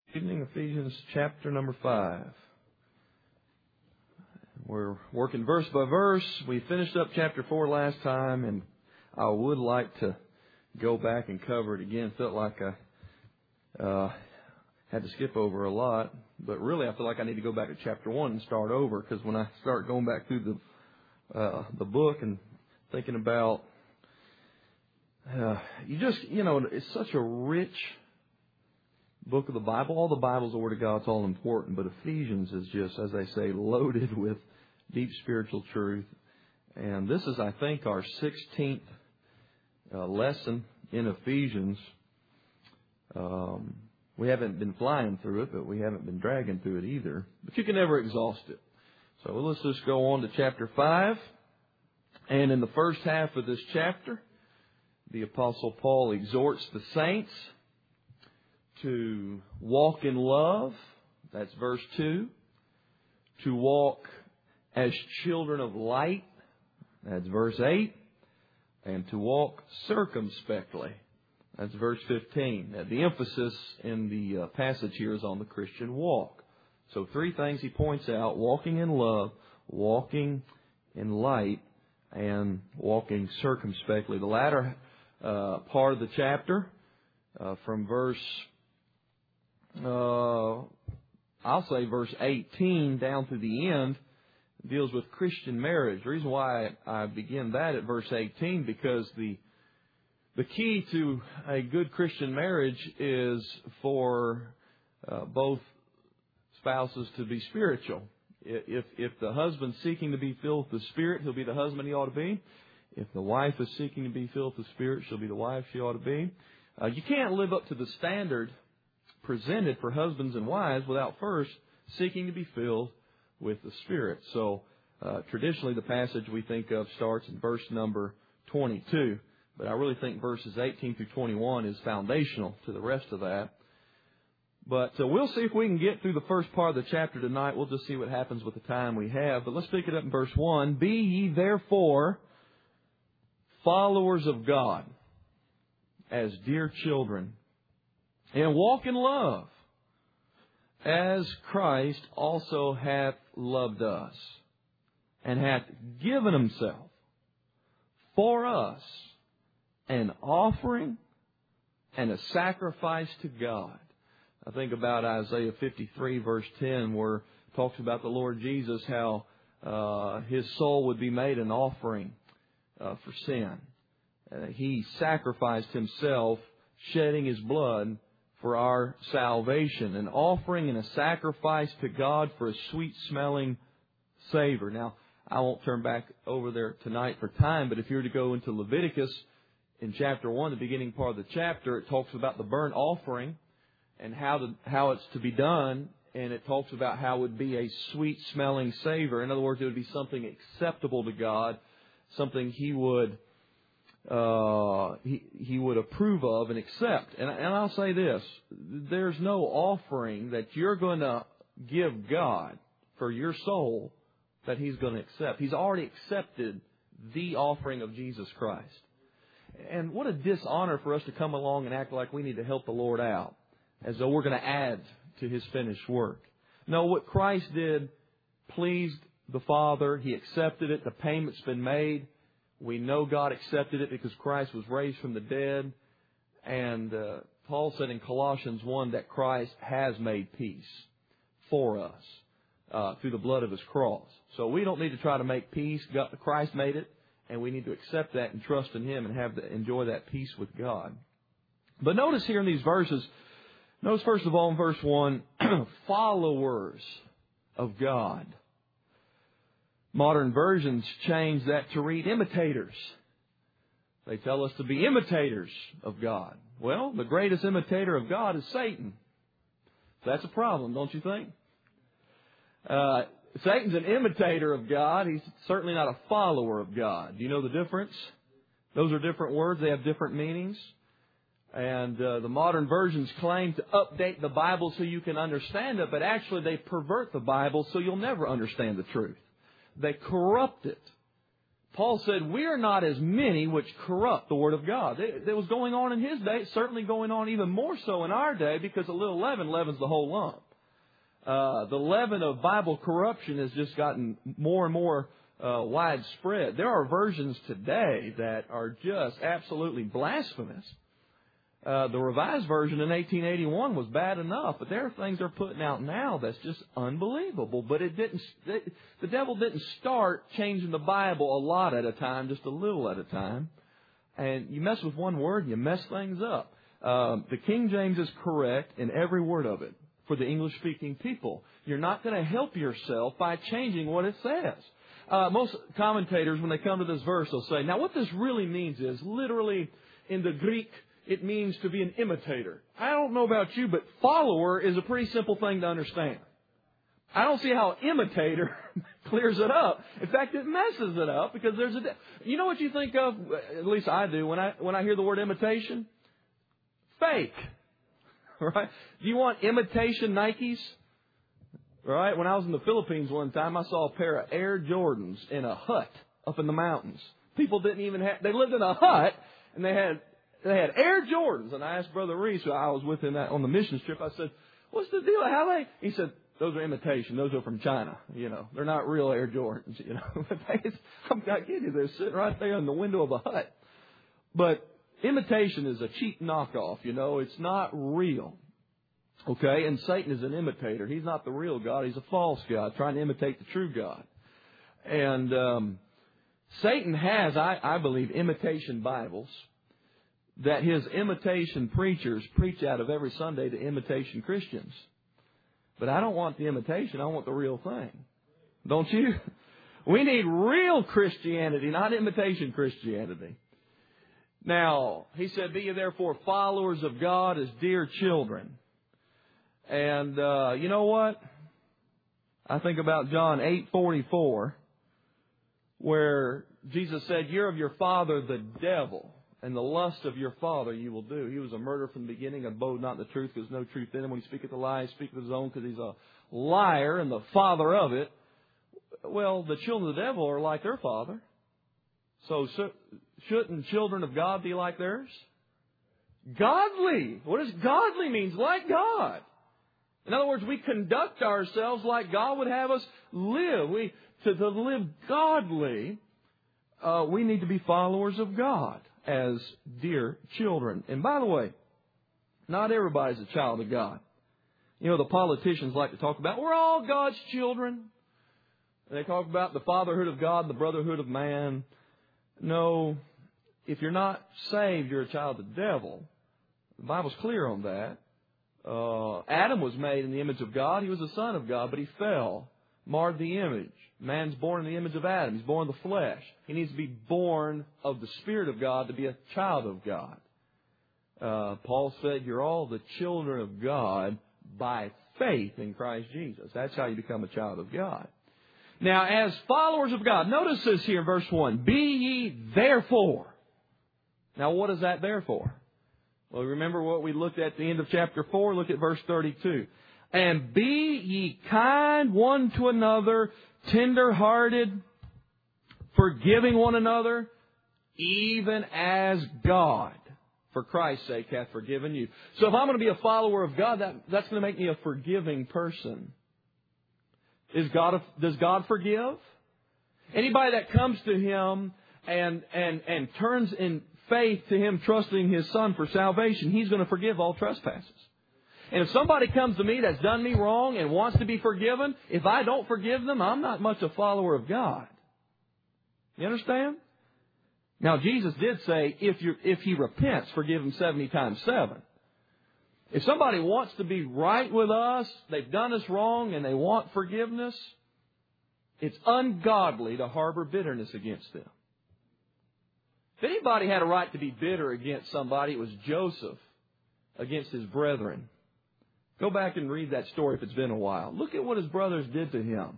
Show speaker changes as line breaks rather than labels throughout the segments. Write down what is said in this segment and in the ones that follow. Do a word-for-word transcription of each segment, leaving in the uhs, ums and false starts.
Evening, Ephesians chapter number five. We're working verse by verse. We finished up chapter four last time, and I would like to go back and cover it again. Felt like I uh, had to skip over a lot, but really I feel like I need to go back to chapter one and start over, because when I start going back through the uh, the book and thinking about, uh, you just, you know, it's such a rich book of the Bible. All the Bible's the Word of God. It's all important, but Ephesians is just, as they say, loaded with deep spiritual truth. And this is, I think, our sixteenth uh, lesson in Ephesians. Um, we haven't been flying through it, but we haven't been dragging through it either. But you can never exhaust it. So let's just go on to chapter five. And in the first half of this chapter, the Apostle Paul exhorts the saints to walk in love. That's verse two. To walk as children of light. That's verse eight. And to walk circumspectly. That's verse fifteen. Now, the emphasis in the uh, passage here is on the Christian walk. So three things he points out: walking in love, walking in light, and walking circumspectly. The latter uh, part of the chapter, uh, from verse Uh, I'll say verse eighteen down to the end, deals with Christian marriage. The reason why I begin that at verse eighteen, because the the key to a good Christian marriage is for uh, both spouses to be spiritual. If if the husband's seeking to be filled with the Spirit, he'll be the husband he ought to be. If the wife is seeking to be filled with the Spirit, she'll be the wife she ought to be. Uh, you can't live up to the standard presented for husbands and wives without first seeking to be filled with the Spirit. So uh, traditionally the passage we think of starts in verse number twenty-two, but I really think verses eighteen through twenty-one is foundational to the rest of that. But uh, we'll see if we can get through the first part of the chapter tonight. We'll just see what happens with the time we have. But let's pick it up in verse one. Be ye therefore followers of God as dear children, and walk in love, as Christ also hath loved us, and hath given himself for us an offering and a sacrifice to God. I think about Isaiah fifty-three, verse ten, where it talks about the Lord Jesus, how uh, His soul would be made an offering uh, for sin. Uh, he sacrificed Himself, shedding His blood for our salvation, an offering and a sacrifice to God for a sweet-smelling savor. Now, I won't turn back over there tonight for time, but if you were to go into Leviticus in chapter one, the beginning part of the chapter, it talks about the burnt offering and how the, how it's to be done, and it talks about how it would be a sweet-smelling savor. In other words, it would be something acceptable to God, something He would Uh, he, he would approve of and accept. And, and I'll say this, there's no offering that you're going to give God for your soul that He's going to accept. He's already accepted the offering of Jesus Christ. And what a dishonor for us to come along and act like we need to help the Lord out, as though we're going to add to His finished work. No, what Christ did pleased the Father. He accepted it. The payment's been made. We know God accepted it because Christ was raised from the dead. And uh, Paul said in Colossians one that Christ has made peace for us uh, through the blood of His cross. So we don't need to try to make peace. God, Christ made it, and we need to accept that and trust in Him and have the, enjoy that peace with God. But notice here in these verses, notice first of all in verse one, followers of God. Modern versions change that to read imitators. They tell us to be imitators of God. Well, the greatest imitator of God is Satan. That's a problem, don't you think? Uh, Satan's an imitator of God. He's certainly not a follower of God. Do you know the difference? Those are different words. They have different meanings. And uh, the modern versions claim to update the Bible so you can understand it, but actually they pervert the Bible so you'll never understand the truth. They corrupt it Paul said, we are not as many which corrupt the Word of God. It was going on in his day. It's certainly going on even more so in our day, because a little leaven leavens the whole lump. Uh, the leaven of Bible corruption has just gotten more and more uh, widespread. There are versions today that are just absolutely blasphemous. Uh, the Revised Version in eighteen eighty-one was bad enough, but there are things they're putting out now that's just unbelievable. But it didn't. It, the devil didn't start changing the Bible a lot at a time, just a little at a time. And you mess with one word, and you mess things up. Um, the King James is correct in every word of it for the English-speaking people. You're not going to help yourself by changing what it says. Uh, most commentators, when they come to this verse, they'll say, now what this really means is, literally in the Greek, it means to be an imitator. I don't know about you, but follower is a pretty simple thing to understand. I don't see how imitator clears it up. In fact, it messes it up, because there's a... You know what you think of, at least I do, when I when I hear the word imitation? Fake. Right? Do you want imitation Nikes? Right? When I was in the Philippines one time, I saw a pair of Air Jordans in a hut up in the mountains. People didn't even have... They lived in a hut, and they had... They had Air Jordans, and I asked Brother Reese, who I was with him on the mission trip, I said, what's the deal? How they? He said, those are imitation. Those are from China. You know, they're not real Air Jordans, you know. I'm not kidding you. They're sitting right there in the window of a hut. But imitation is a cheap knockoff, you know. It's not real. Okay? And Satan is an imitator. He's not the real God. He's a false God, trying to imitate the true God. And um, Satan has, I, I believe, imitation Bibles that his imitation preachers preach out of every Sunday to imitation Christians. But I don't want the imitation. I want the real thing. Don't you? We need real Christianity, not imitation Christianity. Now, he said, be ye therefore followers of God as dear children. And uh, you know what? I think about John eight forty-four, where Jesus said, you're of your father the devil, and the lust of your father you will do. He was a murderer from the beginning, abode not in the truth, because no truth in him. When he speaketh a lie, he speaketh of his own, because he's a liar and the father of it. Well, the children of the devil are like their father. So shouldn't children of God be like theirs? Godly. What does godly mean? Like God. In other words, we conduct ourselves like God would have us live. We to, to live godly, uh, we need to be followers of God as dear children. And by the way, not everybody's a child of God. You know, the politicians like to talk about, we're all God's children. And they talk about the fatherhood of God and the brotherhood of man. No, if you're not saved, you're a child of the devil. The Bible's clear on that. Uh, Adam was made in the image of God. He was a son of God, but he fell, marred the image. Man's born in the image of Adam. He's born of the flesh. He needs to be born of the Spirit of God to be a child of God. Uh, Paul said, you're all the children of God by faith in Christ Jesus. That's how you become a child of God. Now, as followers of God, notice this here in verse one. Be ye therefore. Now, what is that there for? Well, remember what we looked at the end of chapter four? Look at verse thirty-two. And be ye kind one to another, tender-hearted, forgiving one another, even as God, for Christ's sake, hath forgiven you. So if I'm going to be a follower of God, that, that's going to make me a forgiving person. Is God a, does God forgive? Anybody that comes to Him and, and, and turns in faith to Him, trusting His Son for salvation, He's going to forgive all trespasses. And if somebody comes to me that's done me wrong and wants to be forgiven, if I don't forgive them, I'm not much a follower of God. You understand? Now, Jesus did say, if you if he repents, forgive him seventy times seven. If somebody wants to be right with us, they've done us wrong, and they want forgiveness, it's ungodly to harbor bitterness against them. If anybody had a right to be bitter against somebody, it was Joseph against his brethren. Go back and read that story if it's been a while. Look at what his brothers did to him.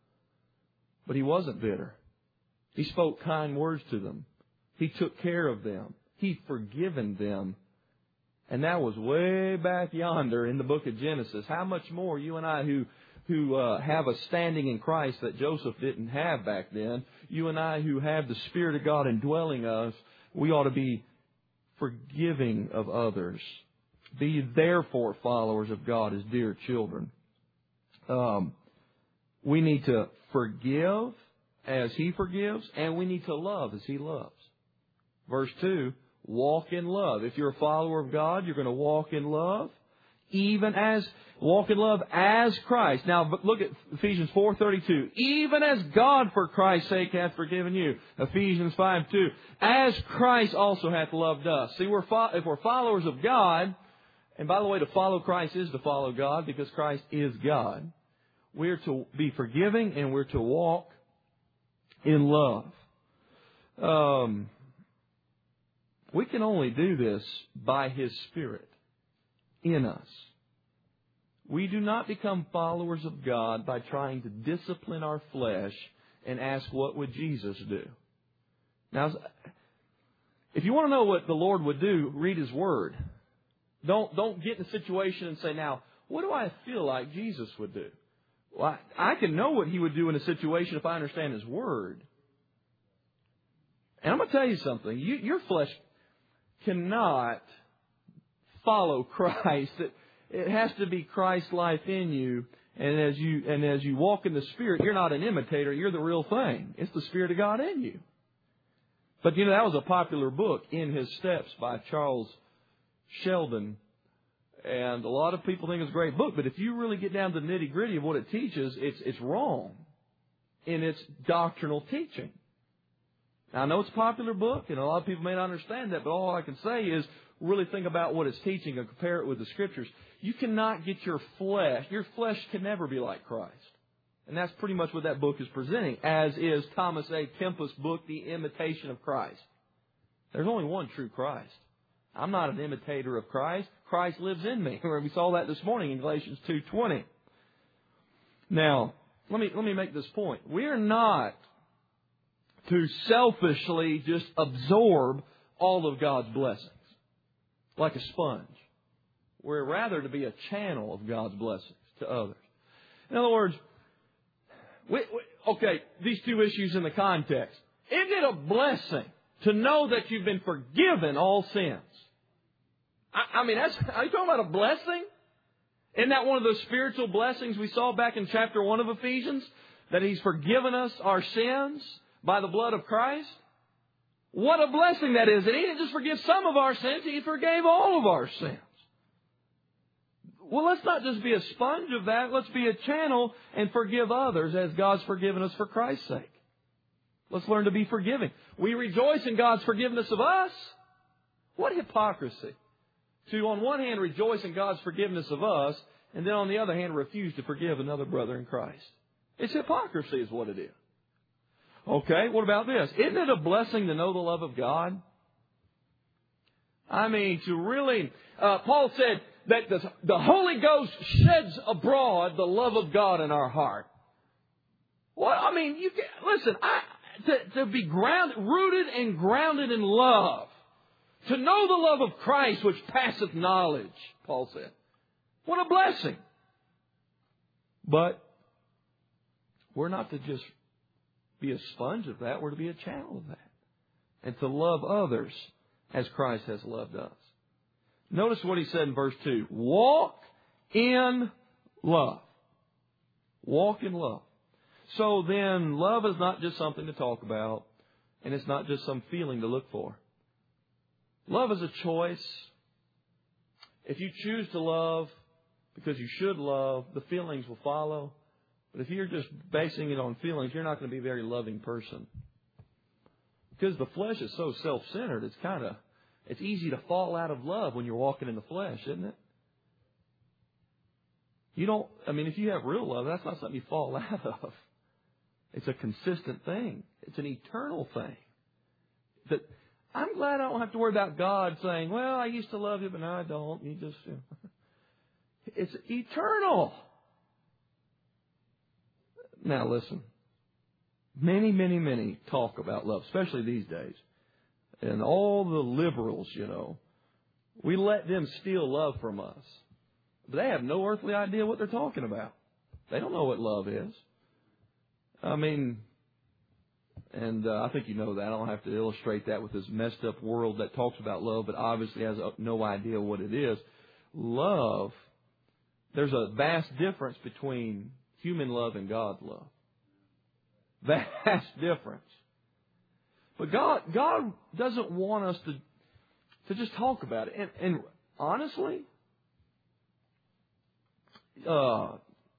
But he wasn't bitter. He spoke kind words to them. He took care of them. He'd forgiven them. And that was way back yonder in the book of Genesis. How much more you and I who who uh, have a standing in Christ that Joseph didn't have back then, you and I who have the Spirit of God indwelling us, we ought to be forgiving of others. Be therefore followers of God as dear children. Um, we need to forgive as He forgives, and we need to love as He loves. Verse two, walk in love. If you're a follower of God, you're going to walk in love, even as, walk in love as Christ. Now, look at Ephesians four thirty-two. Even as God for Christ's sake hath forgiven you. Ephesians five two. As Christ also hath loved us. See, we're fo- if we're followers of God, and by the way, to follow Christ is to follow God because Christ is God. We're to be forgiving and we're to walk in love. Um, we can only do this by His Spirit in us. We do not become followers of God by trying to discipline our flesh and ask, what would Jesus do? Now, if you want to know what the Lord would do, read His Word. Don't, don't get in a situation and say, now, what do I feel like Jesus would do? Well, I, I can know what He would do in a situation if I understand His Word. And I'm going to tell you something. You, your flesh cannot follow Christ. It, it has to be Christ's life in you. And as you and as you walk in the Spirit, you're not an imitator. You're the real thing. It's the Spirit of God in you. But, you know, that was a popular book, In His Steps, by Charles Sheldon. And a lot of people think it's a great book. But if you really get down to the nitty-gritty of what it teaches, it's it's wrong in its doctrinal teaching. Now, I know it's a popular book, and a lot of people may not understand that, but all I can say is really think about what it's teaching and compare it with the Scriptures. You cannot get your flesh. Your flesh can never be like Christ. And that's pretty much what that book is presenting, as is Thomas A. Kempis' book, The Imitation of Christ. There's only one true Christ. I'm not an imitator of Christ. Christ lives in me. We saw that this morning in Galatians two twenty. Now, let me let me make this point. We're not to selfishly just absorb all of God's blessings like a sponge. We're rather to be a channel of God's blessings to others. In other words, we, we, okay, these two issues in the context. Isn't it a blessing to know that you've been forgiven all sins? I, I mean, that's, are you talking about a blessing? Isn't that one of those spiritual blessings we saw back in chapter one of Ephesians? That He's forgiven us our sins by the blood of Christ? What a blessing that is. And He didn't just forgive some of our sins, He forgave all of our sins. Well, let's not just be a sponge of that. Let's be a channel and forgive others as God's forgiven us for Christ's sake. Let's learn to be forgiving. We rejoice in God's forgiveness of us. What hypocrisy. To, on one hand, rejoice in God's forgiveness of us, and then on the other hand, refuse to forgive another brother in Christ. It's hypocrisy is what it is. Okay, what about this? Isn't it a blessing to know the love of God? I mean, to really... Uh, Paul said that the, the Holy Ghost sheds abroad the love of God in our heart. Well, I mean, you can, listen, I, to, to be grounded, rooted and grounded in love. To know the love of Christ which passeth knowledge, Paul said. What a blessing. But we're not to just be a sponge of that. We're to be a channel of that. And to love others as Christ has loved us. Notice what he said in verse two. Walk in love. Walk in love. So then, love is not just something to talk about. And it's not just some feeling to look for. Love is a choice. If you choose to love because you should love, the feelings will follow. But if you're just basing it on feelings, you're not going to be a very loving person. Because the flesh is so self-centered, it's kind of, it's easy to fall out of love when you're walking in the flesh, isn't it? You don't, I mean, if you have real love, that's not something you fall out of. It's a consistent thing. It's an eternal thing. That I'm glad I don't have to worry about God saying, well, I used to love you, but now I don't. You just, you know. It's eternal. Now listen. Many, many, many talk about love, especially these days. And all the liberals, you know, we let them steal love from us. But they have no earthly idea what they're talking about. They don't know what love is. I mean, and uh, I think you know that. I don't have to illustrate that with this messed up world that talks about love, but obviously has no idea what it is. Love, there's a vast difference between human love and God's love. Vast difference. But God, God doesn't want us to, to just talk about it. And, and honestly, uh,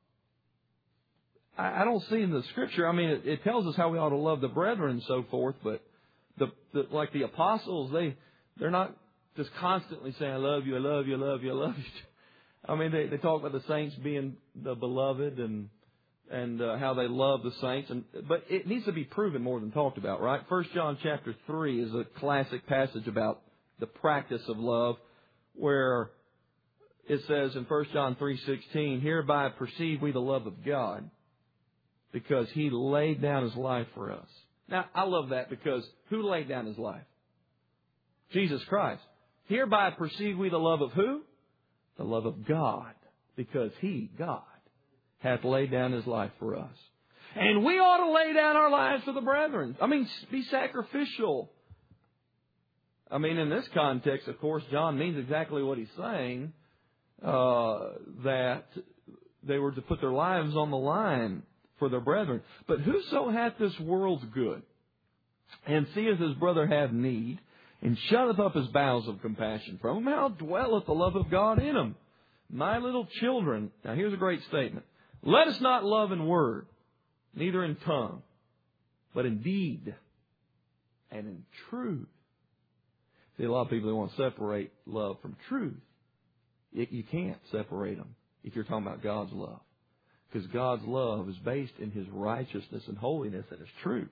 I, I don't see in the Scripture. I mean, it, it tells us how we ought to love the brethren and so forth. But the, the like the apostles, they they're not just constantly saying, "I love you, I love you, I love you, I love you." I mean, they, they talk about the saints being the beloved and and uh, how they love the saints, and but it needs to be proven more than talked about, right? First John chapter three is a classic passage about the practice of love, where it says in First John three sixteen, "Hereby perceive we the love of God, because He laid down His life for us." Now, I love that, because who laid down His life? Jesus Christ. Hereby perceive we the love of who? The love of God, because He, God, hath laid down His life for us. And we ought to lay down our lives for the brethren. I mean, be sacrificial. I mean, in this context, of course, John means exactly what he's saying, uh, that they were to put their lives on the line for their brethren. But whoso hath this world's good, and seeth his brother have need, and shutteth up his bowels of compassion from him, how dwelleth the love of God in him? My little children, now here's a great statement. Let us not love in word, neither in tongue, but in deed and in truth. See, a lot of people that want to separate love from truth. You can't separate them if you're talking about God's love. Because God's love is based in His righteousness and holiness and His truth.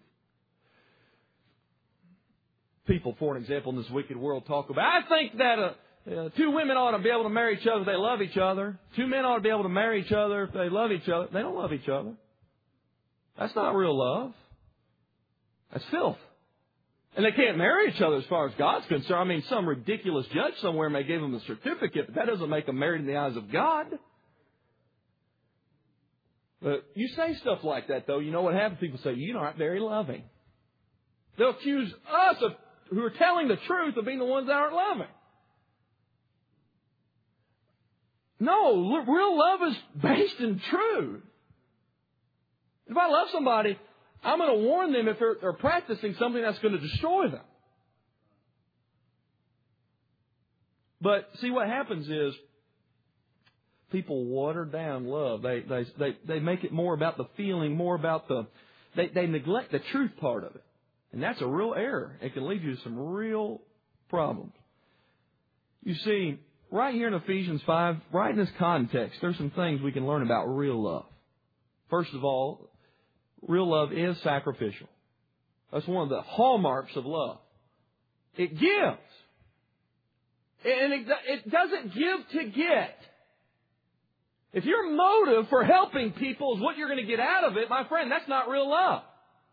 People, for an example, in this wicked world talk about, I think that uh, uh, two women ought to be able to marry each other if they love each other. Two men ought to be able to marry each other if they love each other. They don't love each other. That's not real love. That's filth. And they can't marry each other as far as God's concerned. I mean, some ridiculous judge somewhere may give them a certificate, but that doesn't make them married in the eyes of God. But you say stuff like that, though, you know what happens? People say, you aren't very loving. They'll accuse us of, who are telling the truth, of being the ones that aren't loving. No, real love is based in truth. If I love somebody, I'm going to warn them if they're, they're practicing something that's going to destroy them. But see, what happens is people water down love. They they they, they make it more about the feeling, more about the... They, they neglect the truth part of it. And that's a real error. It can lead you to some real problems. You see, right here in Ephesians five, right in this context, there's some things we can learn about real love. First of all, real love is sacrificial. That's one of the hallmarks of love. It gives. And it, it doesn't give to get. If your motive for helping people is what you're going to get out of it, my friend, that's not real love.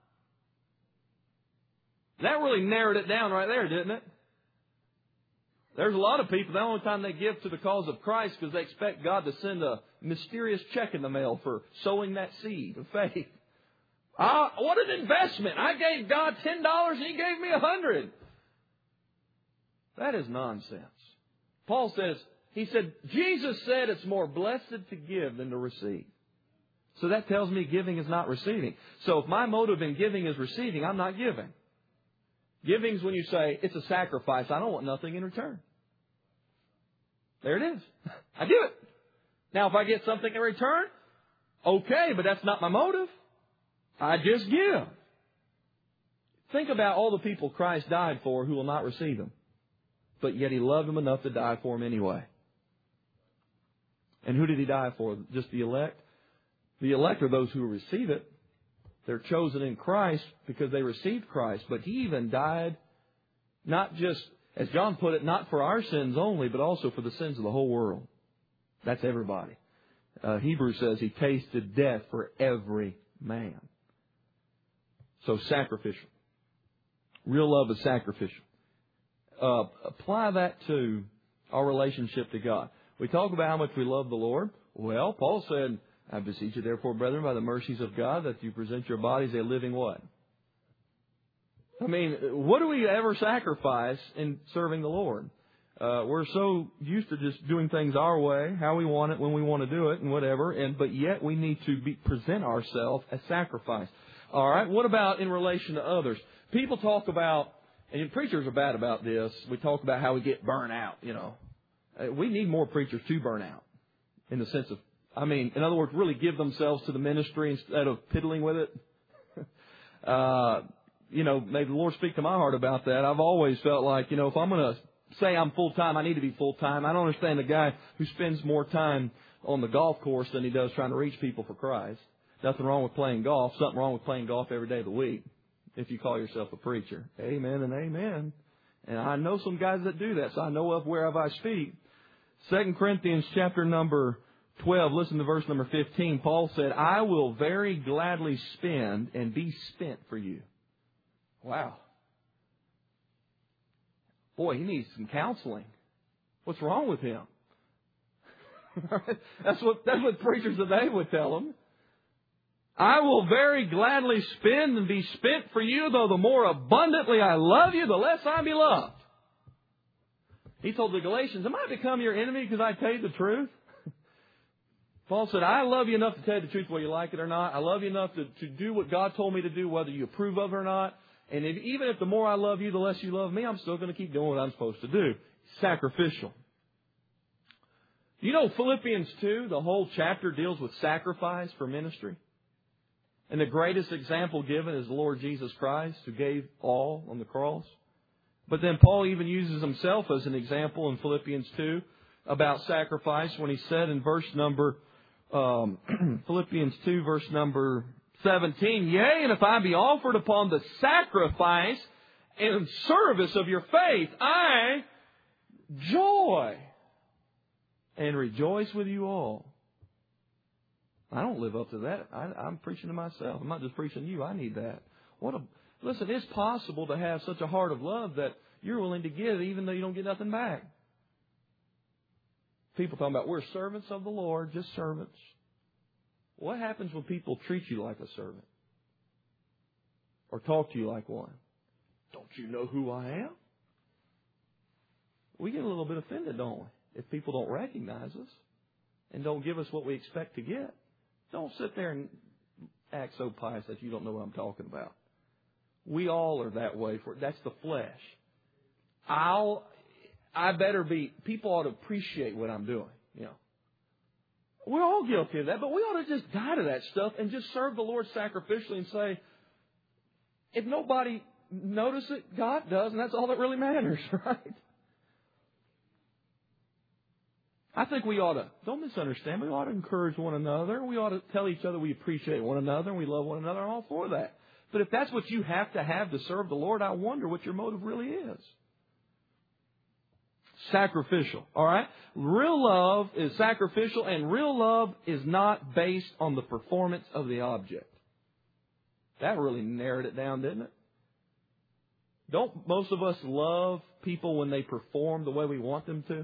That really narrowed it down right there, didn't it? There's a lot of people, the only time they give to the cause of Christ because they expect God to send a mysterious check in the mail for sowing that seed of faith. Ah, what an investment. I gave God ten dollars and He gave me a hundred. That is nonsense. Paul says, he said, Jesus said it's more blessed to give than to receive. So that tells me giving is not receiving. So if my motive in giving is receiving, I'm not giving. Giving is when you say, it's a sacrifice. I don't want nothing in return. There it is. I do it. Now, if I get something in return, okay, but that's not my motive. I just give. Think about all the people Christ died for who will not receive Him. But yet He loved them enough to die for them anyway. And who did He die for? Just the elect? The elect are those who receive it. They're chosen in Christ because they received Christ. But He even died not just, as John put it, not for our sins only, but also for the sins of the whole world. That's everybody. Uh, Hebrews says He tasted death for every man. So sacrificial. Real love is sacrificial. Uh, apply that to our relationship to God. We talk about how much we love the Lord. Well, Paul said, I beseech you, therefore, brethren, by the mercies of God, that you present your bodies a living what? I mean, what do we ever sacrifice in serving the Lord? Uh, we're so used to just doing things our way, how we want it, when we want to do it, and whatever. And but yet we need to be, present ourselves as sacrifice. All right. What about in relation to others? People talk about, and preachers are bad about this. We talk about how we get burnt out. You know, uh, we need more preachers to burn out, in the sense of, I mean, in other words, really give themselves to the ministry instead of piddling with it. uh, you know, may the Lord speak to my heart about that. I've always felt like, you know, if I'm going to say I'm full-time, I need to be full-time. I don't understand the guy who spends more time on the golf course than he does trying to reach people for Christ. Nothing wrong with playing golf. Something wrong with playing golf every day of the week if you call yourself a preacher. Amen and amen. And I know some guys that do that, so I know of whereof I speak. Second Corinthians chapter number twelve, listen to verse number fifteen. Paul said, I will very gladly spend and be spent for you. Wow. Boy, he needs some counseling. What's wrong with him? that's what that's what preachers today would tell him. I will very gladly spend and be spent for you, though the more abundantly I love you, the less I be loved. He told the Galatians, am I become your enemy because I tell you the truth? Paul said, I love you enough to tell you the truth whether you like it or not. I love you enough to, to do what God told me to do, whether you approve of it or not. And if, even if the more I love you, the less you love me, I'm still going to keep doing what I'm supposed to do. Sacrificial. You know, Philippians two, the whole chapter deals with sacrifice for ministry. And the greatest example given is the Lord Jesus Christ, who gave all on the cross. But then Paul even uses himself as an example in Philippians two about sacrifice when he said in verse number, um, Philippians two, verse number seventeen, yea, and if I be offered upon the sacrifice and service of your faith, I joy and rejoice with you all. I don't live up to that. I, I'm preaching to myself. I'm not just preaching to you. I need that. What a listen, it's possible to have such a heart of love that you're willing to give even though you don't get nothing back. People talking about we're servants of the Lord, just servants. What happens when people treat you like a servant? Or talk to you like one? Don't you know who I am? We get a little bit offended, don't we? If people don't recognize us and don't give us what we expect to get. Don't sit there and act so pious that you don't know what I'm talking about. We all are that way. For that's the flesh. I'll, I better be, people ought to appreciate what I'm doing, you know. We're all guilty of that, but we ought to just die to that stuff and just serve the Lord sacrificially and say, if nobody notices it, God does, and that's all that really matters, right? I think we ought to, don't misunderstand, we ought to encourage one another. We ought to tell each other we appreciate one another and we love one another. I'm all for that. But if that's what you have to have to serve the Lord, I wonder what your motive really is. Sacrificial, all right? Real love is sacrificial, and real love is not based on the performance of the object. That really narrowed it down, didn't it? Don't most of us love people when they perform the way we want them to?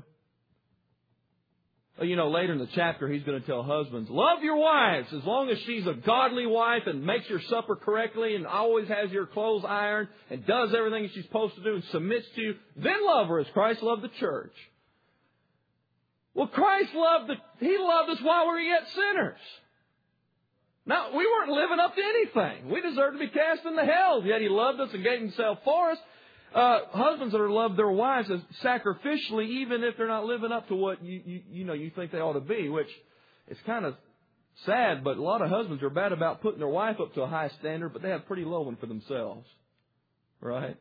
You know, later in the chapter, he's going to tell husbands, love your wives as long as she's a godly wife and makes your supper correctly and always has your clothes ironed and does everything she's supposed to do and submits to you. Then love her as Christ loved the church. Well, Christ loved the, He loved us while we were yet sinners. Now, we weren't living up to anything. We deserved to be cast into hell, yet He loved us and gave Himself for us. Uh, husbands that are love their wives as sacrificially, even if they're not living up to what you, you you know you think they ought to be, which is kind of sad. But a lot of husbands are bad about putting their wife up to a high standard, but they have a pretty low one for themselves, right?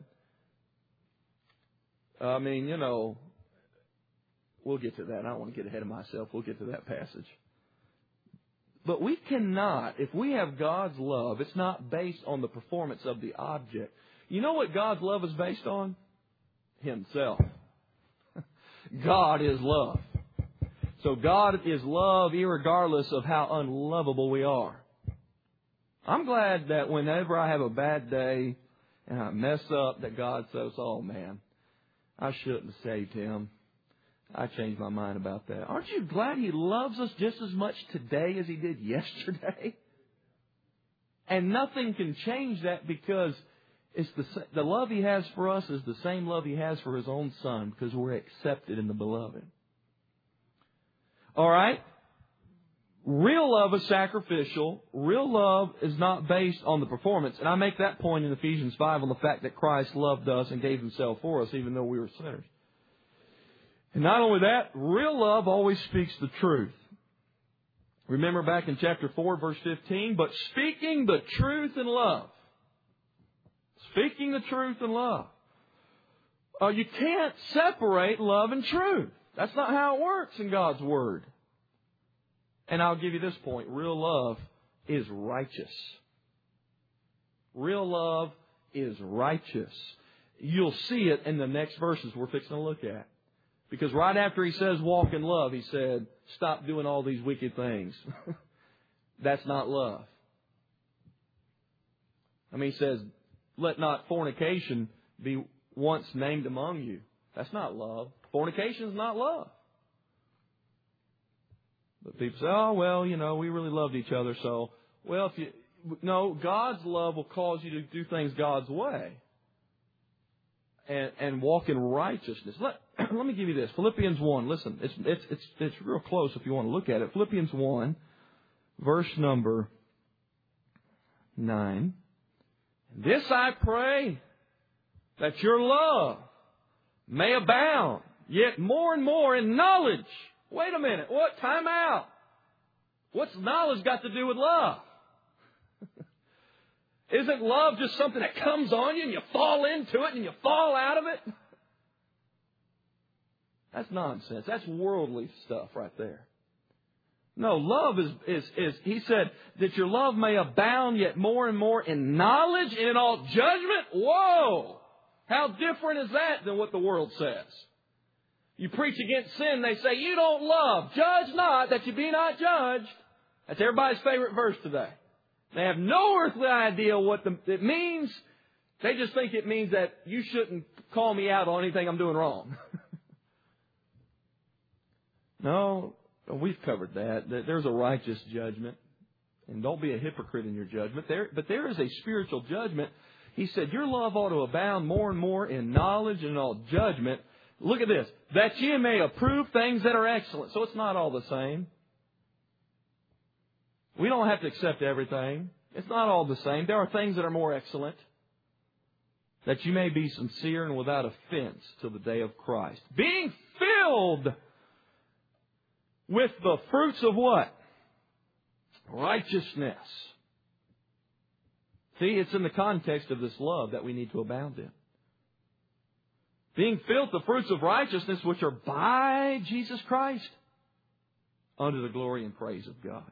I mean, you know, we'll get to that. I don't want to get ahead of myself. We'll get to that passage. But we cannot, if we have God's love, it's not based on the performance of the object. You know what God's love is based on? Himself. God is love. So God is love irregardless of how unlovable we are. I'm glad that whenever I have a bad day and I mess up, that God says, oh man, I shouldn't have saved him. I changed my mind about that. Aren't you glad He loves us just as much today as He did yesterday? And nothing can change that, because it's the the love He has for us is the same love He has for His own Son, because we're accepted in the Beloved. All right? Real love is sacrificial. Real love is not based on the performance. And I make that point in Ephesians five on the fact that Christ loved us and gave Himself for us even though we were sinners. And not only that, real love always speaks the truth. Remember back in chapter four, verse fifteen, but speaking the truth in love. Speaking the truth in love. Uh, you can't separate love and truth. That's not how it works in God's Word. And I'll give you this point. Real love is righteous. Real love is righteous. You'll see it in the next verses we're fixing to look at. Because right after He says walk in love, He said, stop doing all these wicked things. That's not love. I mean, He says, let not fornication be once named among you. That's not love. Fornication is not love. But people say, oh, well, you know, we really loved each other, so, well, if you, no, God's love will cause you to do things God's way and, and walk in righteousness. Let, let me give you this. Philippians one, listen, it's, it's, it's, it's real close if you want to look at it. Philippians one, verse number nine. This I pray, that your love may abound, yet more and more in knowledge. Wait a minute. What? Time out. What's knowledge got to do with love? Isn't love just something that comes on you and you fall into it and you fall out of it? That's nonsense. That's worldly stuff right there. No, love is, is, is, He said, that your love may abound yet more and more in knowledge and in all judgment. Whoa! How different is that than what the world says? You preach against sin, they say, you don't love. Judge not, that you be not judged. That's everybody's favorite verse today. They have no earthly idea what the, it means. They just think it means that you shouldn't call me out on anything I'm doing wrong. No, we've covered that. There's a righteous judgment. And don't be a hypocrite in your judgment. There, but there is a spiritual judgment. He said, your love ought to abound more and more in knowledge and in all judgment. Look at this. That ye may approve things that are excellent. So it's not all the same. We don't have to accept everything. It's not all the same. There are things that are more excellent. That you may be sincere and without offense till the day of Christ. Being filled with the fruits of what? Righteousness. See, it's in the context of this love that we need to abound in. Being filled with the fruits of righteousness which are by Jesus Christ unto the glory and praise of God.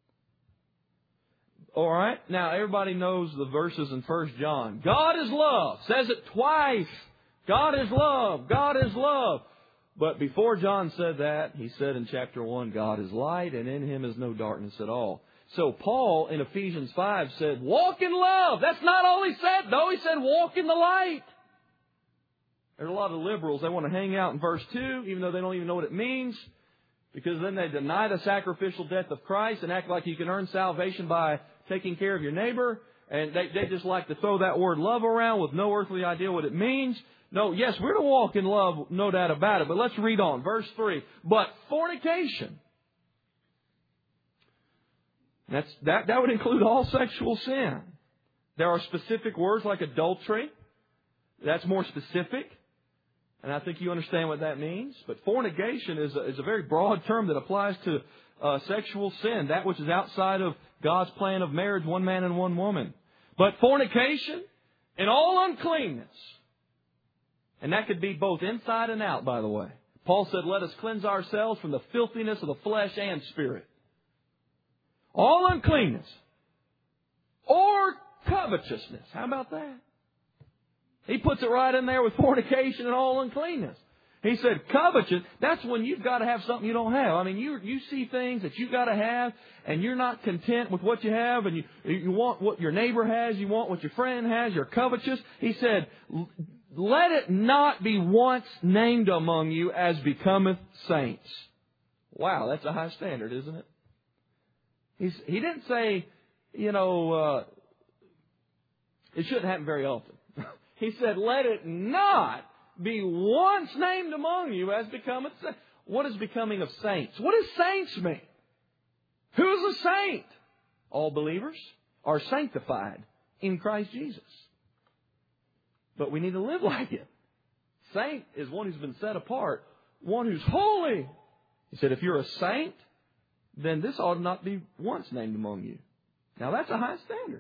All right. Now, everybody knows the verses in First John. God is love. Says it twice. God is love. God is love. But before John said that, he said in chapter one, God is light and in Him is no darkness at all. So Paul in Ephesians five said, walk in love. That's not all he said, though. He said, walk in the light. There's a lot of liberals, they want to hang out in verse two, even though they don't even know what it means, because then they deny the sacrificial death of Christ and act like you can earn salvation by taking care of your neighbor. And they, they just like to throw that word love around with no earthly idea what it means. No, yes, we're to walk in love, no doubt about it. But let's read on. Verse three. But fornication. That's, that, that would include all sexual sin. There are specific words like adultery. That's more specific. And I think you understand what that means. But fornication is a, is a very broad term that applies to uh, sexual sin, that which is outside of God's plan of marriage, one man and one woman. But fornication and all uncleanness. And that could be both inside and out, by the way. Paul said, let us cleanse ourselves from the filthiness of the flesh and spirit. All uncleanness. Or covetousness. How about that? He puts it right in there with fornication and all uncleanness. He said, covetous, that's when you've got to have something you don't have. I mean, you you see things that you've got to have, and you're not content with what you have, and you, you want what your neighbor has, you want what your friend has, you're covetous. He said, let it not be once named among you as becometh saints. Wow, that's a high standard, isn't it? He's, he didn't say, you know, uh, it shouldn't happen very often. He said, let it not be once named among you as becometh saints. What is becoming of saints? What does saints mean? Who is a saint? All believers are sanctified in Christ Jesus. But we need to live like it. Saint is one who's been set apart, one who's holy. He said, if you're a saint, then this ought not be once named among you. Now that's a high standard.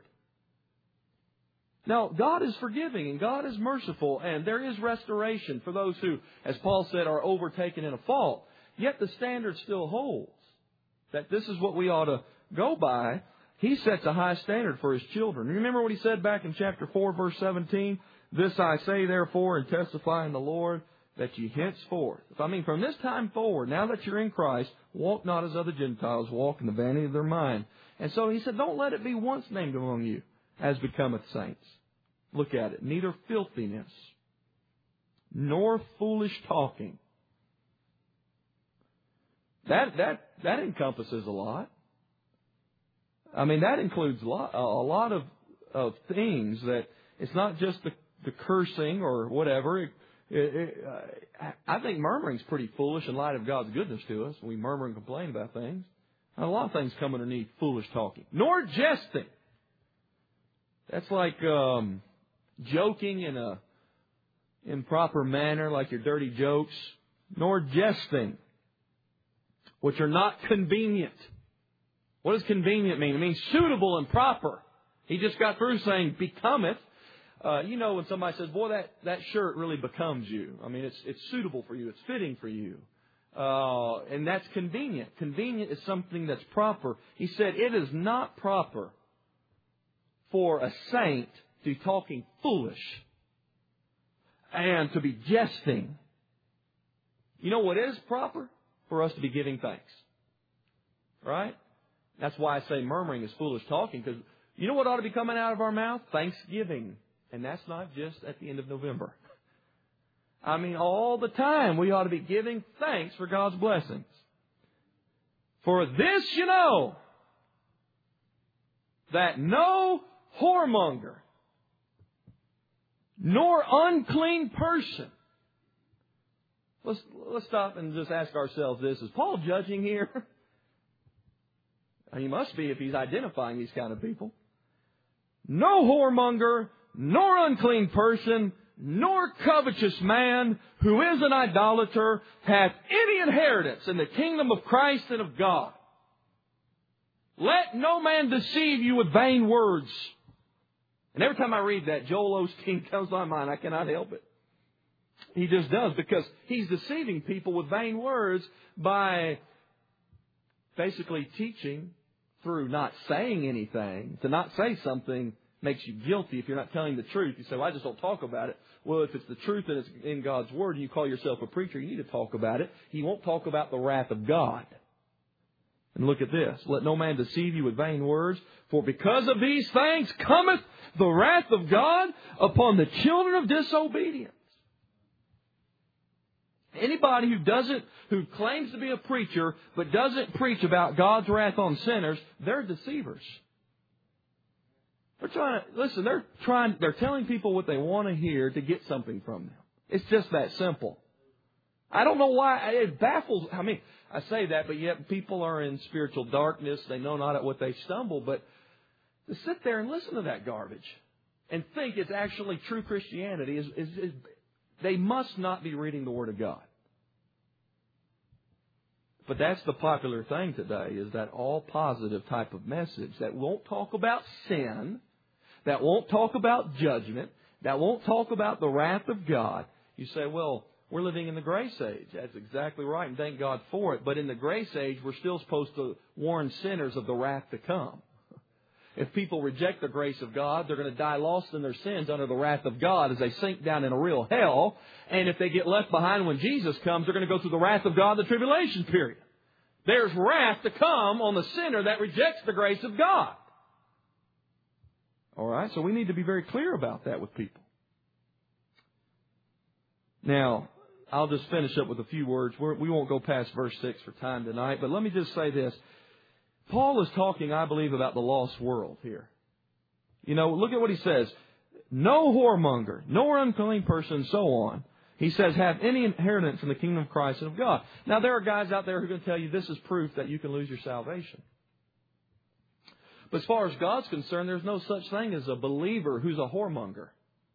Now, God is forgiving and God is merciful, and there is restoration for those who, as Paul said, are overtaken in a fault. Yet the standard still holds that this is what we ought to go by. He sets a high standard for His children. Remember what He said back in chapter four, verse seventeen? This I say, therefore, and testify in the Lord, that ye henceforth, I mean, from this time forward, now that you're in Christ, walk not as other Gentiles walk in the vanity of their mind. And so He said, don't let it be once named among you as becometh saints. Look at it. Neither filthiness, nor foolish talking. That, that, that encompasses a lot. I mean, that includes a lot, a lot of, of things that it's not just the, the cursing or whatever. It, it, it, uh, I think murmuring is pretty foolish in light of God's goodness to us. We murmur and complain about things. And a lot of things come underneath foolish talking. Nor jesting. That's like um, joking in a improper manner, like your dirty jokes. Nor jesting, which are not convenient. What does convenient mean? It means suitable and proper. He just got through saying becometh. Uh, you know when somebody says, boy, that, that shirt really becomes you. I mean, it's it's suitable for you. It's fitting for you. Uh, and that's convenient. Convenient is something that's proper. He said it is not proper for a saint to be talking foolish and to be jesting. You know what is proper? For us to be giving thanks. Right? That's why I say murmuring is foolish talking, because you know what ought to be coming out of our mouth? Thanksgiving. And that's not just at the end of November. I mean, all the time we ought to be giving thanks for God's blessings. For this you know, that no whoremonger, nor unclean person. Let's, let's stop and just ask ourselves this. Is Paul judging here? He must be if he's identifying these kind of people. No whoremonger, nor unclean person, nor covetous man who is an idolater hath any inheritance in the kingdom of Christ and of God. Let no man deceive you with vain words. And every time I read that, Joel Osteen comes to my mind. I cannot help it. He just does, because he's deceiving people with vain words by basically teaching through not saying anything. To not say something makes you guilty if you're not telling the truth. You say, well, I just don't talk about it. Well, if it's the truth and it's in God's Word and you call yourself a preacher, you need to talk about it. He won't talk about the wrath of God. And look at this. Let no man deceive you with vain words, for because of these things cometh the wrath of God upon the children of disobedience. Anybody who doesn't, who claims to be a preacher, but doesn't preach about God's wrath on sinners, they're deceivers. They're trying to, listen, they're trying, they're telling people what they want to hear to get something from them. It's just that simple. I don't know why, it baffles, I mean, I say that, but yet people are in spiritual darkness. They know not at what they stumble, but to sit there and listen to that garbage and think it's actually true Christianity is, is, is they must not be reading the Word of God. But that's the popular thing today, is that all positive type of message that won't talk about sin, that won't talk about judgment, that won't talk about the wrath of God. You say, well, we're living in the grace age. That's exactly right, and thank God for it. But in the grace age, we're still supposed to warn sinners of the wrath to come. If people reject the grace of God, they're going to die lost in their sins under the wrath of God as they sink down in a real hell. And if they get left behind when Jesus comes, they're going to go through the wrath of God, the tribulation period. There's wrath to come on the sinner that rejects the grace of God. All right, so we need to be very clear about that with people. Now, I'll just finish up with a few words. We're, we won't go past verse six for time tonight, but let me just say this. Paul is talking, I believe, about the lost world here. You know, look at what he says. No whoremonger, nor unclean person, and so on. He says, have any inheritance in the kingdom of Christ and of God. Now, there are guys out there who are going to tell you this is proof that you can lose your salvation. But as far as God's concerned, there's no such thing as a believer who's a whoremonger.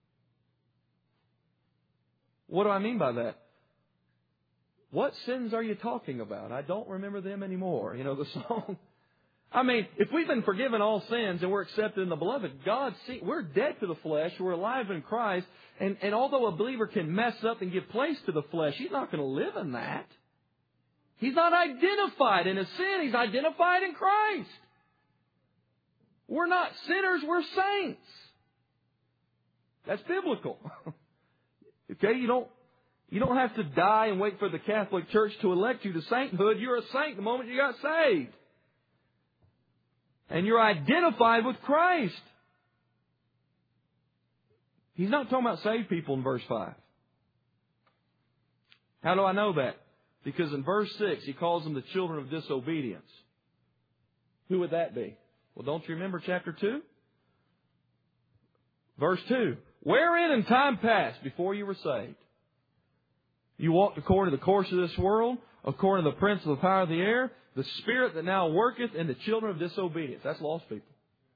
What do I mean by that? What sins are you talking about? I don't remember them anymore. You know, the song. I mean, if we've been forgiven all sins and we're accepted in the beloved, God, see, we're dead to the flesh, we're alive in Christ, and, and although a believer can mess up and give place to the flesh, he's not going to live in that. He's not identified in a sin, he's identified in Christ. We're not sinners, we're saints. That's biblical. Okay, you don't you don't have to die and wait for the Catholic Church to elect you to sainthood. You're a saint the moment you got saved. And you're identified with Christ. He's not talking about saved people in verse five. How do I know that? Because in verse six, he calls them the children of disobedience. Who would that be? Well, don't you remember chapter two? Verse two. Wherein in time past, before you were saved, you walked according to the course of this world, according to the prince of the power of the air, the spirit that now worketh in the children of disobedience. That's lost people.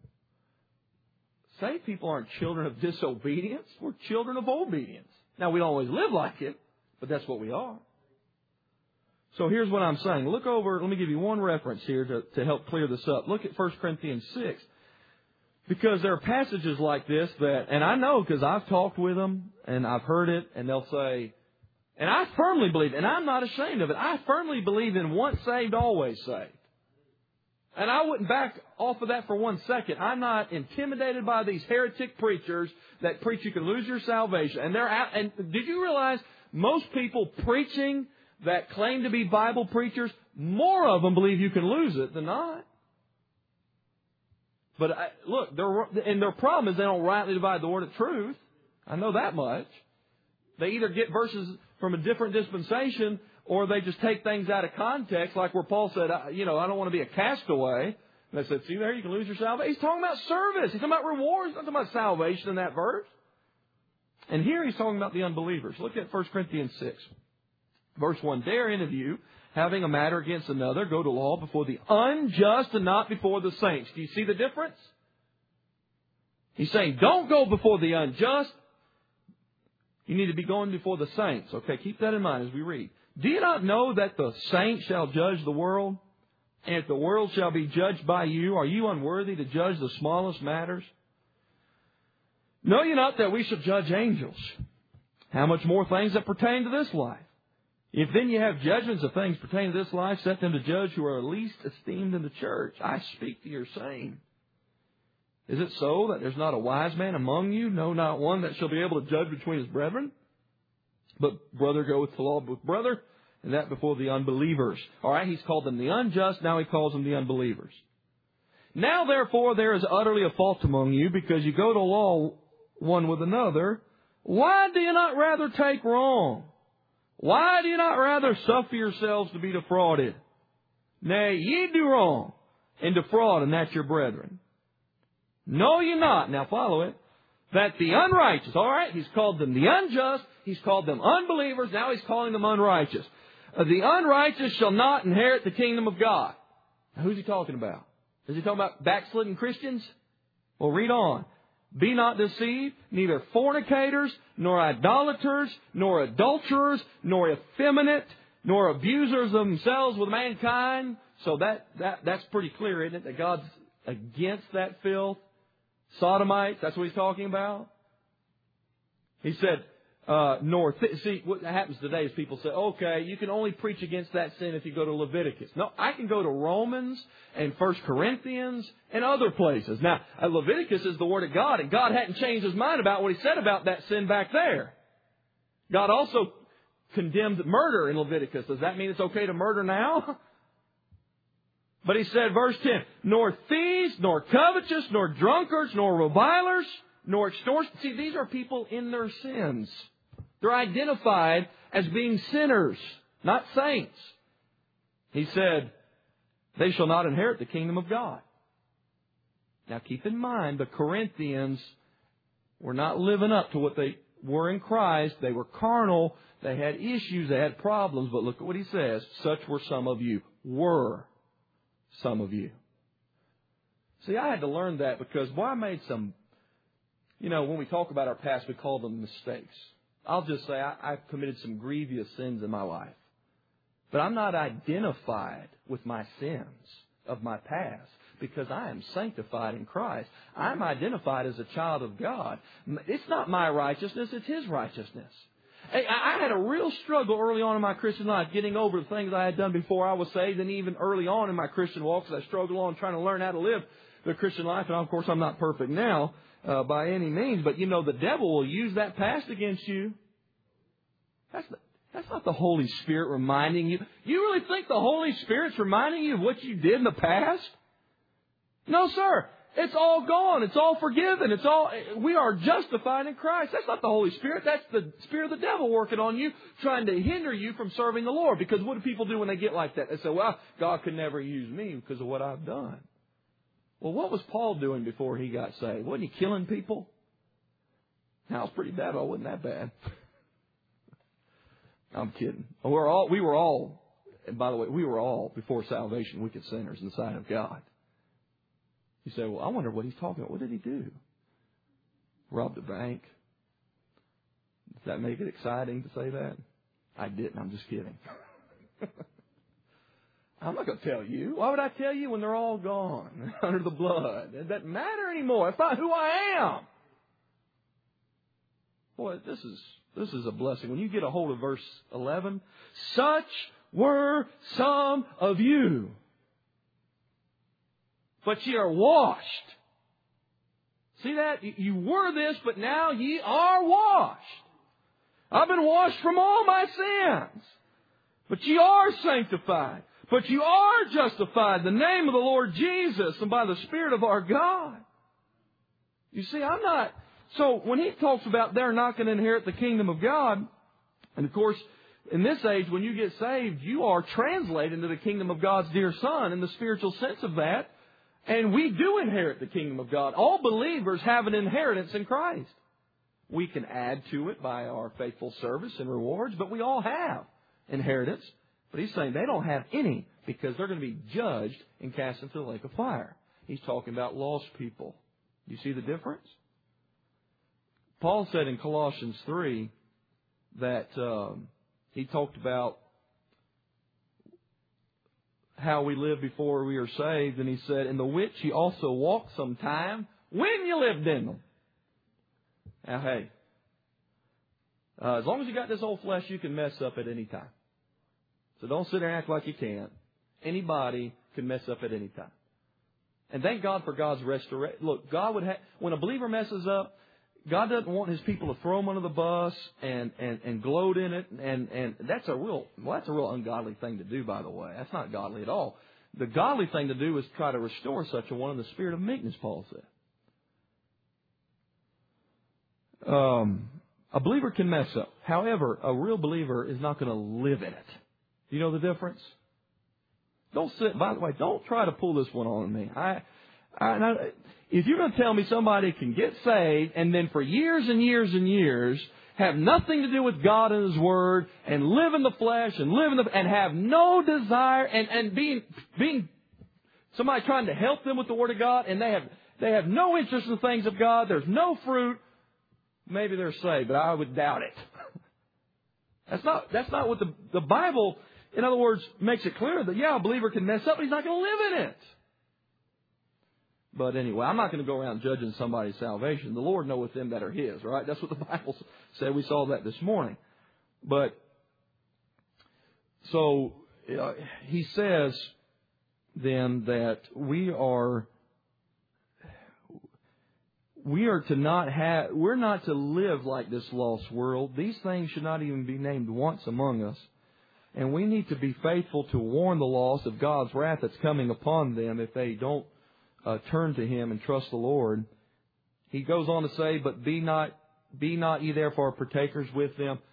Saved people aren't children of disobedience. We're children of obedience. Now, we don't always live like it, but that's what we are. So here's what I'm saying. Look over, let me give you one reference here to, to help clear this up. Look at First Corinthians six. Because there are passages like this that, and I know because I've talked with them and I've heard it, and they'll say, and I firmly believe, and I'm not ashamed of it, I firmly believe in once saved, always saved. And I wouldn't back off of that for one second. I'm not intimidated by these heretic preachers that preach you can lose your salvation. And they're out, and did you realize most people preaching that claim to be Bible preachers, more of them believe you can lose it than not. But I, look, their, and their problem is they don't rightly divide the word of truth. I know that much. They either get verses from a different dispensation, or they just take things out of context, like where Paul said, you know, I don't want to be a castaway. And they said, see there, you can lose your salvation. He's talking about service. He's talking about rewards. He's not talking about salvation in that verse. And here he's talking about the unbelievers. Look at First Corinthians six. Verse one, dare any of you, having a matter against another, go to law before the unjust and not before the saints. Do you see the difference? He's saying, don't go before the unjust. You need to be going before the saints. Okay, keep that in mind as we read. Do you not know that the saints shall judge the world? And if the world shall be judged by you, are you unworthy to judge the smallest matters? Know ye not that we shall judge angels? How much more things that pertain to this life? If then you have judgments of things pertaining to this life, set them to judge who are least esteemed in the church. I speak to your saying. Is it so that there's not a wise man among you? No, not one that shall be able to judge between his brethren? But brother goeth to law with brother, and that before the unbelievers. All right, he's called them the unjust. Now he calls them the unbelievers. Now, therefore, there is utterly a fault among you, because you go to law one with another. Why do you not rather take wrong? Why do you not rather suffer yourselves to be defrauded? Nay, ye do wrong, and defraud, and that's your brethren. Know ye not, now follow it, that the unrighteous, all right, he's called them the unjust, he's called them unbelievers, now he's calling them unrighteous. Uh, the unrighteous shall not inherit the kingdom of God. Now, who's he talking about? Is he talking about backslidden Christians? Well, read on. Be not deceived, neither fornicators, nor idolaters, nor adulterers, nor effeminate, nor abusers of themselves with mankind. So that, that that's pretty clear, isn't it, that God's against that filth? Sodomites, that's what he's talking about. He said, uh, nor, th- see, what happens today is people say, okay, you can only preach against that sin if you go to Leviticus. No, I can go to Romans and First Corinthians and other places. Now, uh, Leviticus is the Word of God, and God hadn't changed His mind about what He said about that sin back there. God also condemned murder in Leviticus. Does that mean it's okay to murder now? But He said, verse ten, nor thieves, nor covetous, nor drunkards, nor revilers, nor extortioners. See, these are people in their sins. They're identified as being sinners, not saints. He said, they shall not inherit the kingdom of God. Now keep in mind, the Corinthians were not living up to what they were in Christ. They were carnal. They had issues. They had problems. But look at what he says. Such were some of you. Were some of you. See, I had to learn that because, boy, I made some, you know, when we talk about our past, we call them mistakes. I'll just say I, I've committed some grievous sins in my life. But I'm not identified with my sins of my past because I am sanctified in Christ. I'm identified as a child of God. It's not my righteousness, it's His righteousness. Hey, I had a real struggle early on in my Christian life getting over the things I had done before I was saved, and even early on in my Christian walk as I struggled on trying to learn how to live the Christian life. And of course, I'm not perfect now uh, by any means, but you know, the devil will use that past against you. That's the, that's not the Holy Spirit reminding you. You really think the Holy Spirit's reminding you of what you did in the past? No, sir. It's all gone. It's all forgiven. It's all, we are justified in Christ. That's not the Holy Spirit. That's the spirit of the devil working on you, trying to hinder you from serving the Lord. Because what do people do when they get like that? They say, well, God could never use me because of what I've done. Well, what was Paul doing before he got saved? Wasn't he killing people? Now, it's pretty bad. Oh, it wasn't that bad. I'm kidding. We're all, we were all, and by the way, we were all, before salvation, wicked sinners in the sight of God. You say, well, I wonder what he's talking about. What did he do? Robbed a bank. Does that make it exciting to say that? I didn't. I'm just kidding. I'm not going to tell you. Why would I tell you when they're all gone under the blood? It doesn't matter anymore. It's not who I am. Boy, this is this is a blessing. When you get a hold of verse eleven, such were some of you, but ye are washed. See that? You were this, but now ye are washed. I've been washed from all my sins. But ye are sanctified. But you are justified in the name of the Lord Jesus and by the Spirit of our God. You see, I'm not... So when he talks about they're not going to inherit the kingdom of God, and of course, in this age, when you get saved, you are translated into the kingdom of God's dear Son in the spiritual sense of that. And we do inherit the kingdom of God. All believers have an inheritance in Christ. We can add to it by our faithful service and rewards, but we all have inheritance. But he's saying they don't have any because they're going to be judged and cast into the lake of fire. He's talking about lost people. You see the difference? Paul said in Colossians three that um, he talked about how we lived before we were saved, and he said, in the which ye also walked sometime when you lived in them. Now, hey, uh, as long as you got this old flesh, you can mess up at any time. So don't sit there and act like you can't. Anybody can mess up at any time. And thank God for God's restoration. Look, God would have, when a believer messes up, God doesn't want His people to throw them under the bus and, and, and gloat in it. And, and that's a real, well, that's a real ungodly thing to do, by the way. That's not godly at all. The godly thing to do is try to restore such a one in the spirit of meekness, Paul said. Um, a believer can mess up. However, a real believer is not going to live in it. Do you know the difference? Don't sit, by the way, don't try to pull this one on me. I, I, I If you're going to tell me somebody can get saved and then for years and years and years have nothing to do with God and His Word and live in the flesh and live in the and have no desire and, and being being somebody trying to help them with the Word of God and they have they have no interest in the things of God, there's no fruit, maybe they're saved, but I would doubt it. That's not that's not what the the Bible, in other words, makes it clear that yeah, a believer can mess up, but he's not going to live in it. But anyway, I'm not going to go around judging somebody's salvation. The Lord knoweth them that are His, right? That's what the Bible said. We saw that this morning. But, so, uh, he says then that we are, we are to not have, we're not to live like this lost world. These things should not even be named once among us. And we need to be faithful to warn the lost of God's wrath that's coming upon them if they don't Uh, turn to Him and trust the Lord. He goes on to say, but be not be not ye therefore partakers with them.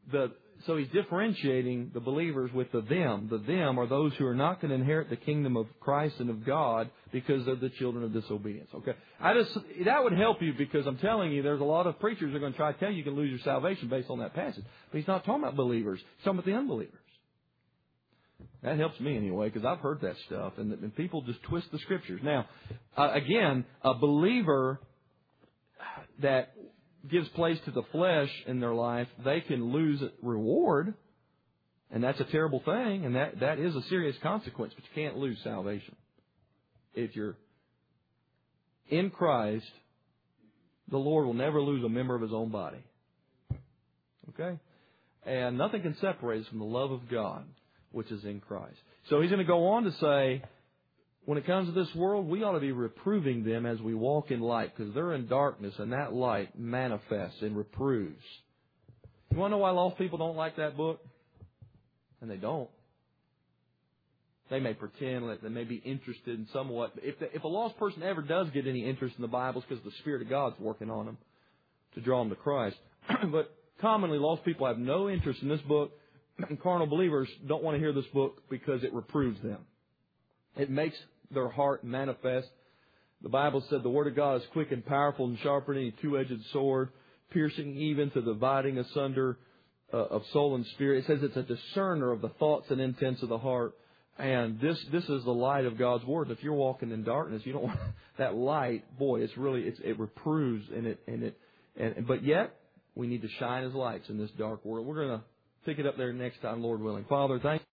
the so he's differentiating the believers with the them. The them are those who are not going to inherit the kingdom of Christ and of God because they're the children of disobedience. Okay, I just that would help you, because I'm telling you, there's a lot of preachers who are going to try to tell you you can lose your salvation based on that passage. But he's not talking about believers. He's talking about the unbelievers. That helps me anyway, because I've heard that stuff, and, and people just twist the Scriptures. Now, uh, again, a believer that gives place to the flesh in their life, they can lose reward, and that's a terrible thing, and that, that is a serious consequence, but you can't lose salvation. If you're in Christ, the Lord will never lose a member of His own body. Okay? And nothing can separate us from the love of God, which is in Christ. So he's going to go on to say, when it comes to this world, we ought to be reproving them as we walk in light, because they're in darkness, and that light manifests and reproves. You want to know why lost people don't like that book? And they don't. They may pretend that they may be interested in somewhat. But if, the, if a lost person ever does get any interest in the Bible, it's because the Spirit of God's working on them to draw them to Christ. But commonly, lost people have no interest in this book, and carnal believers don't want to hear this book because it reproves them. It makes their heart manifest. The Bible said the Word of God is quick and powerful and sharper than any two-edged sword, piercing even to the dividing asunder uh, of soul and spirit. It says it's a discerner of the thoughts and intents of the heart. And this this is the light of God's Word. If you're walking in darkness, you don't want that light. Boy, it's really it's, it reproves and it and it and but yet we need to shine as lights in this dark world. We're going to pick it up there next time, Lord willing. Father, thank you.